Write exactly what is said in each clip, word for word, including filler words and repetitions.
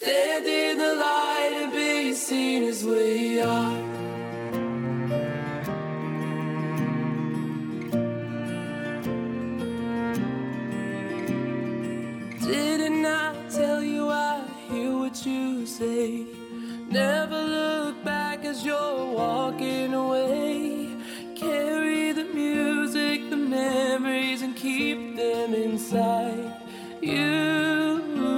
Stand in the light and be seen as we are. Didn't I tell you I hear what you say? Never look back as you're walking away. Carry the music, the memories, and keep them inside you.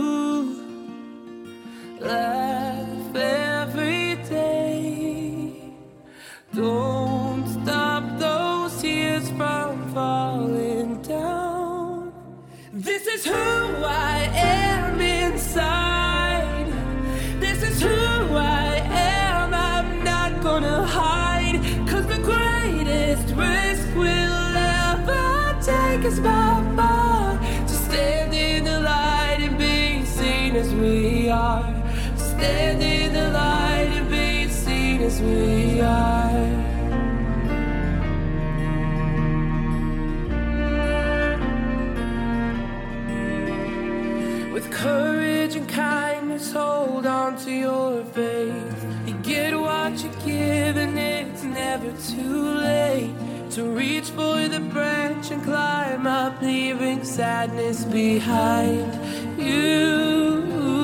Laugh every day. Don't stop those tears from falling down. This is who I am inside. This is who I am. I'm not gonna hide. Cause the greatest risk we'll ever take is by far to stand in the light and be seen as we are. Stand in the light and be seen as we are. With courage and kindness, hold on to your faith. You get what you give, and it's never too late to reach for the branch and climb up, leaving sadness behind you.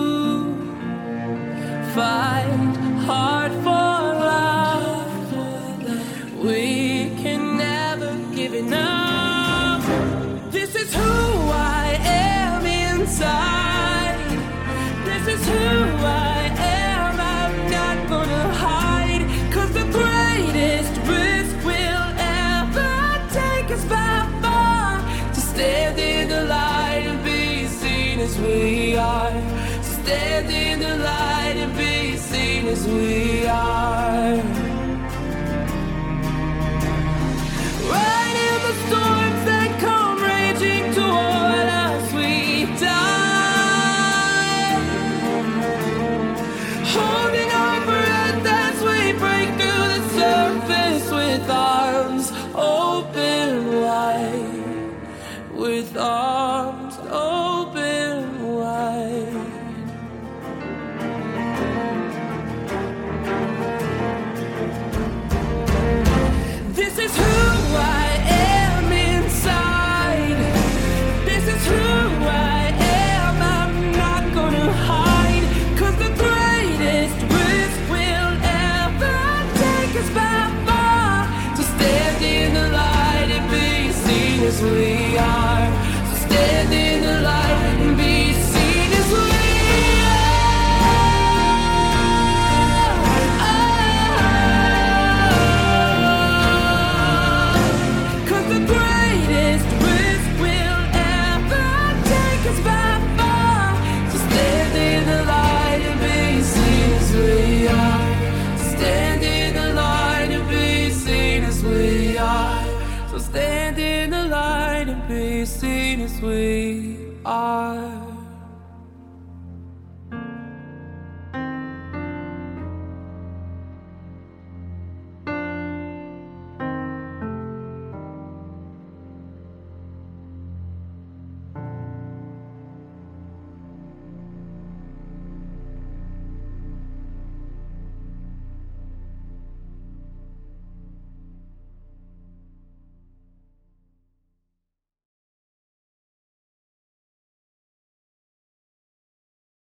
Fight hard for love. We can never give enough. This is who I am inside. This is who I am. I'm not gonna hide. Cause the greatest risk we'll ever take is by far to stand in the light and be seen as we are. Stand in the light and be seen as we are. Right in the storms that come raging toward us, we die. Holding our breath as we break through the surface with arms open wide. With arms open wide. This is who I am inside. This is who I am. I'm not gonna hide. Cause the greatest risk we'll ever take is by far to stand in the light and be seen as we are. So stand in the light and be seen as we are. Stand in the light and be seen as we are.